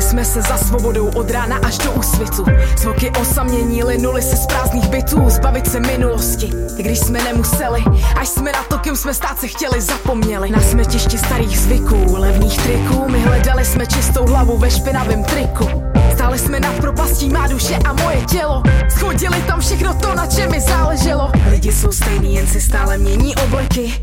jsme se za svobodou od rána až do úsvitu. Zvuky osamění linuly se z prázdných bytů. Zbavit se minulosti, i když jsme nemuseli. Až jsme na to, kým jsme stát se chtěli, zapomněli. Na smetišti starých zvyků, levných triků. My hledali jsme čistou hlavu ve špinavém triku. Stáli jsme nad propastí má duše a moje tělo. Schodili tam všechno to, na čem mi záleželo. Lidi jsou stejný, jen si stále mění obleky.